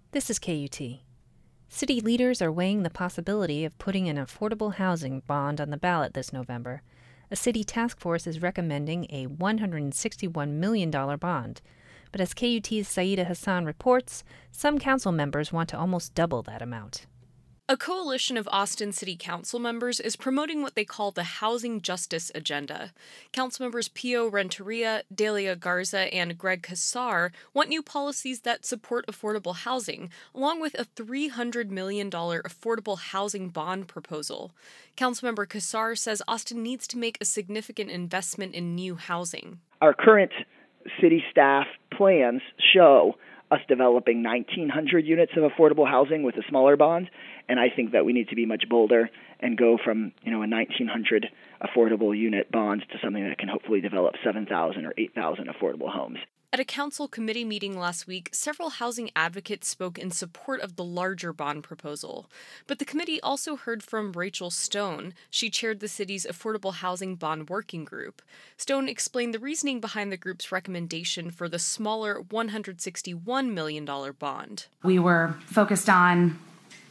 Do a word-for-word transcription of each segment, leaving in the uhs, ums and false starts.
This is K U T. City leaders are weighing the possibility of putting an affordable housing bond on the ballot this November. A city task force is recommending a one hundred sixty-one million dollars bond. But as K U T's Saida Hassan reports, some council members want to almost double that amount. A coalition of Austin City Council members is promoting what they call the Housing Justice Agenda. Councilmembers Pio Renteria, Delia Garza, and Greg Casar want new policies that support affordable housing, along with a three hundred million dollars affordable housing bond proposal. Councilmember Casar says Austin needs to make a significant investment in new housing. Our current city staff plans show us developing nineteen hundred units of affordable housing with a smaller bond, and I think that we need to be much bolder and go from, you know, a nineteen hundred affordable unit bond to something that can hopefully develop seven thousand or eight thousand affordable homes. At a council committee meeting last week, several housing advocates spoke in support of the larger bond proposal. But the committee also heard from Rachel Stone. She chaired the city's Affordable Housing Bond Working Group. Stone explained the reasoning behind the group's recommendation for the smaller one hundred sixty-one million dollars bond. We were focused on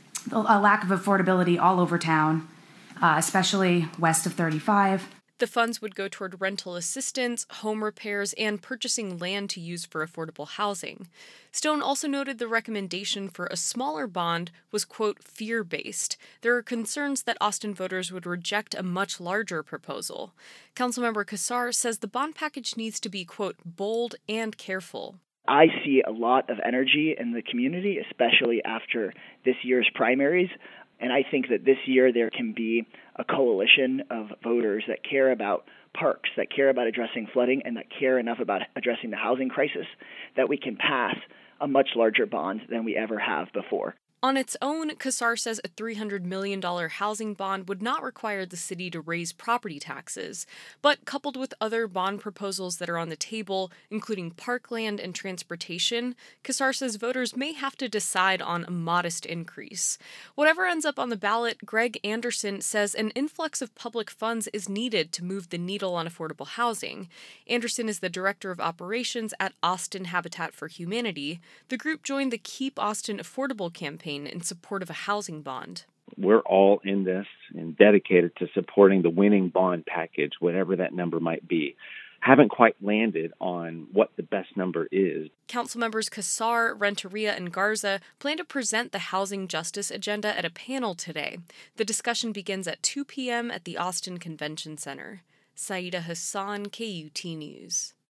a lack of affordability all over town, uh, especially west of thirty-five. The funds would go toward rental assistance, home repairs, and purchasing land to use for affordable housing. Stone also noted the recommendation for a smaller bond was, quote, fear-based. There are concerns that Austin voters would reject a much larger proposal. Councilmember Casar says the bond package needs to be, quote, bold and careful. I see a lot of energy in the community, especially after this year's primaries. And I think that this year there can be a coalition of voters that care about parks, that care about addressing flooding, and that care enough about addressing the housing crisis that we can pass a much larger bond than we ever have before. On its own, Casar says a three hundred million dollars housing bond would not require the city to raise property taxes. But coupled with other bond proposals that are on the table, including parkland and transportation, Casar says voters may have to decide on a modest increase. Whatever ends up on the ballot, Greg Anderson says an influx of public funds is needed to move the needle on affordable housing. Anderson is the director of operations at Austin Habitat for Humanity. The group joined the Keep Austin Affordable campaign in support of a housing bond. We're all in this and dedicated to supporting the winning bond package, whatever that number might be. Haven't quite landed on what the best number is. Councilmembers Casar, Renteria, and Garza plan to present the housing justice agenda at a panel today. The discussion begins at two p.m. at the Austin Convention Center. Saida Hassan, K U T News.